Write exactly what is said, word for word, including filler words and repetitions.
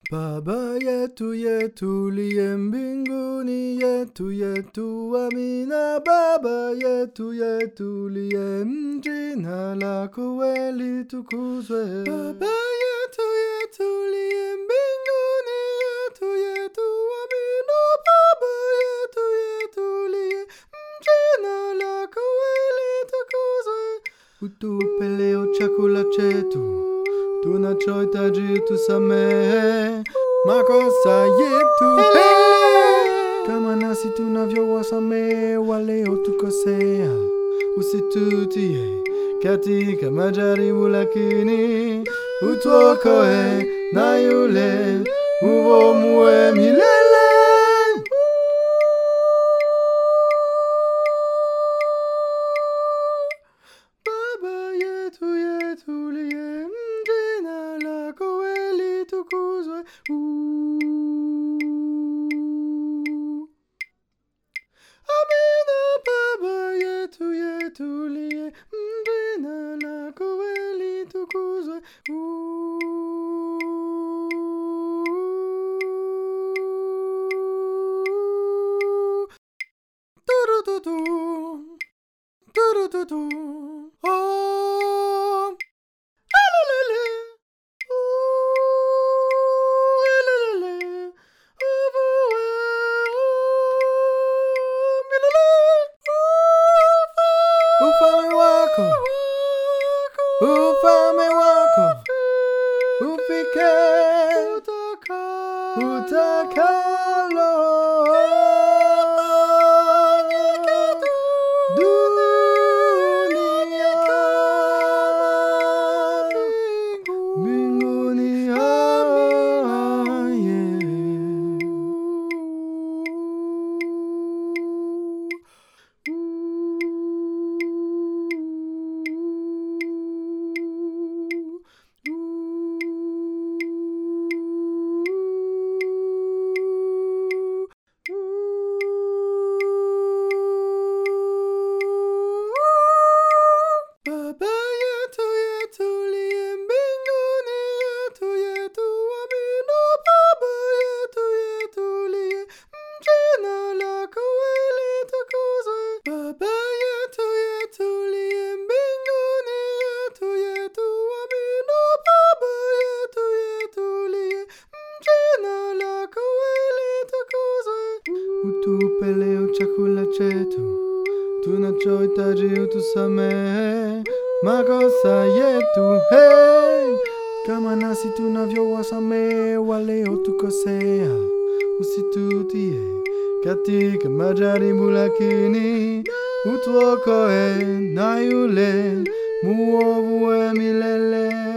Baba yetu yetu liye mbinguni, yetu yetu amina. Baba yetu yetu liye, jina lako litukuzwe. Baba yetu yetu liye mbinguni, yetu yetu amina. Baba yetu yetu liye, jina lako litukuzwe. Utupe leo chakula chetu tunachohitaji, tusamehe makosa yetu, hey, kama nasi tunavyowasamehe waliotukosea. Usitutie katika majaribu, lakini utuokoe na yule mwovu milele. Baba yetu yetu liye, jina lako litukuzwe. Amina. Baba yetu yetu liye, jina lako litukuzwe. Turututu, turututu, oh, alelele, oh, alelele, ovue, oh, milele, ufalme wako, ufalme wako ufike, utakalo mbinguni, aye. Baba yetu yetu liye mbinguni, yetu yetu amina. Baba yetu yetu liye, jina lako litukuzwe. Baba yetu yetu liye mbinguni, yetu yetu amina. Baba yetu yetu liye, jina lako litukuzwe. Utupe leo chakula chetu tunachohitaji, utusamehe makosa yetu, hey, kama nasi tunavyowasamehe waliotukosea. Usitutie katika majaribu, lakini utuokoe na yule mwovu milele.